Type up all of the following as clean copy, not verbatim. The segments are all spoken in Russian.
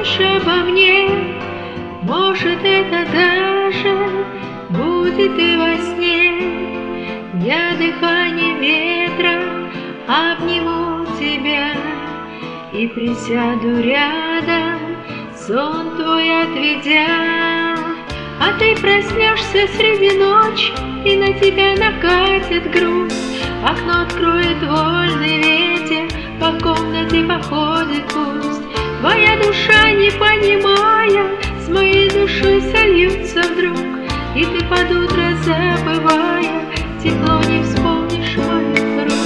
вспомнишь обо мне, может, это даже будет и во сне. Я дыханием ветра обниму тебя и присяду рядом, сон твой отведя. А ты проснешься среди ночи, и на тебя накатит грусть. Окно откроет вольный ветер, по комнате походит пусть. Твоя душа, не понимая, с моей душой сольются вдруг, и ты под утро, забывая, тепло не вспомнишь моих рук.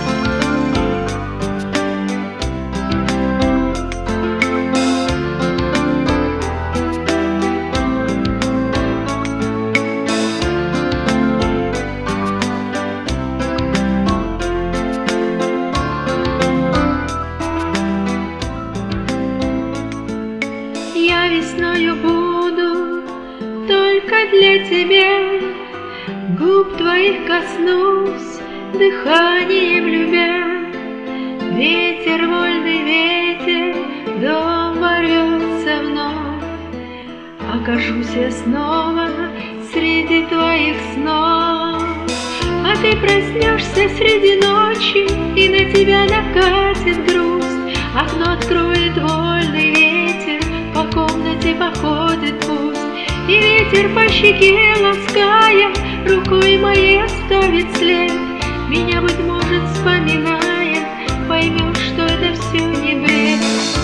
Я весною буду только для тебя, губ твоих коснусь, дыханием любя. Ветер, вольный ветер, в дом ворвется вновь. Окажусь я снова среди твоих снов. А ты проснешься среди ночи, и на тебя накатит грусть. Окно откроет вольный ветер, по комнате походит пусть. И ветер по щеке лаская, рукой моей оставит след. Меня, быть может, вспоминая, поймешь, что это все не бред.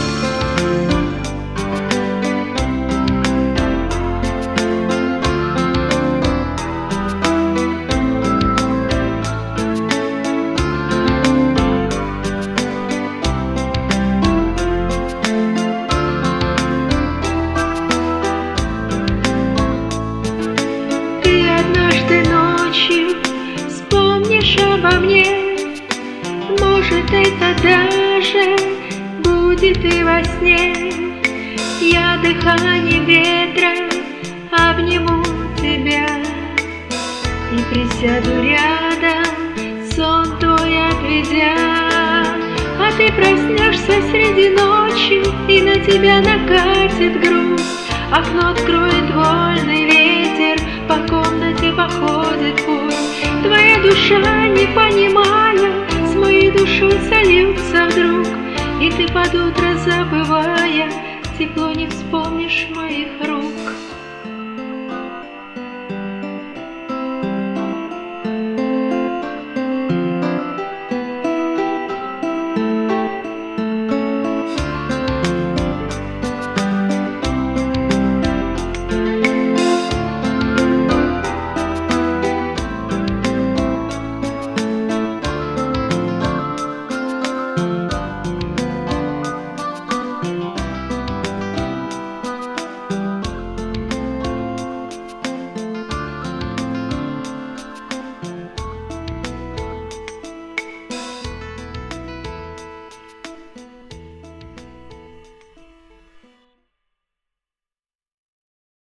Однажды ночью вспомнишь обо мне, может, это даже будет и во сне. Я дыханием ветра обниму тебя и присяду рядом, сон твой отведя. А ты проснешься среди ночи, и на тебя накатит грусть. Окно откроет вольный ветер, по комнате походит пусть. Твоя душа, не понимая, с моей душой сольются вдруг, и ты под утро, забывая, тепло не вспомнишь моих рук.